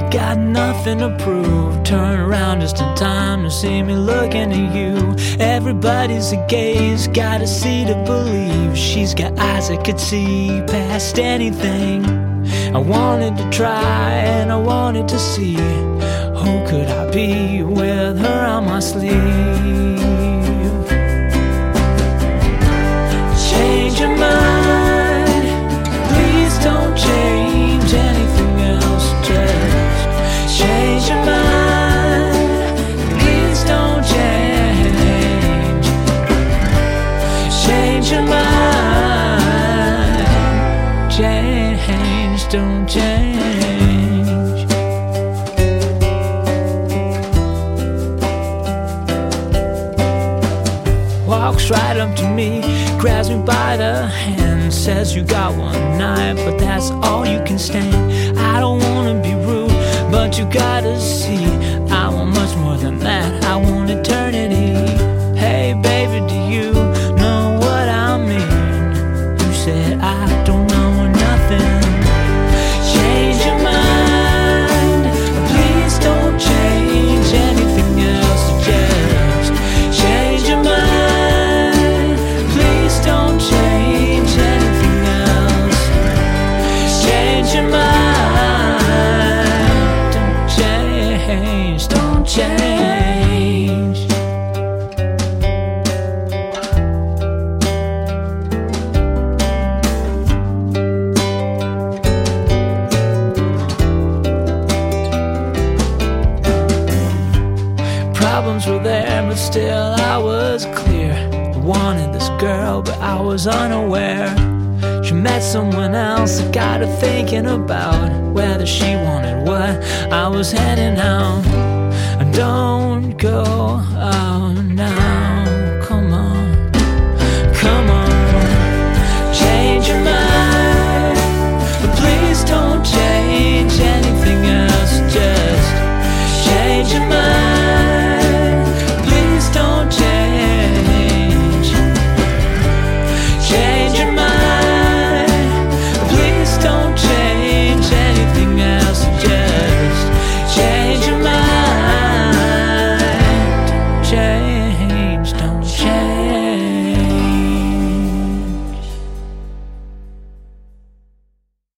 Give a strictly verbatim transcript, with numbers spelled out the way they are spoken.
got nothing to prove. Turn around just in time to see me looking at you. Everybody's a gaze, gotta see to believe. She's got eyes that could see past anything. I wanted to try and I wanted to see who could I be with her on my sleeve. Change your mind, please don't change anything else. Just change your mind, please don't change. Change your mind, change, don't change. Walks right up to me, grabs me by the hand, says you got one night, but that's all you can stand. I don't wanna be rude, but you gotta see I want much more than that. I want eternity. Hey baby, do you know what I mean? You said I don't know nothing. Change your mind, please don't change anything else. Just change your mind, please don't change anything else. Change your mind, don't change, don't change. Problems were there, but still I was clear. I wanted this girl, but I was unaware. She met someone else, I got her thinking about whether she wanted what I was heading out. Don't go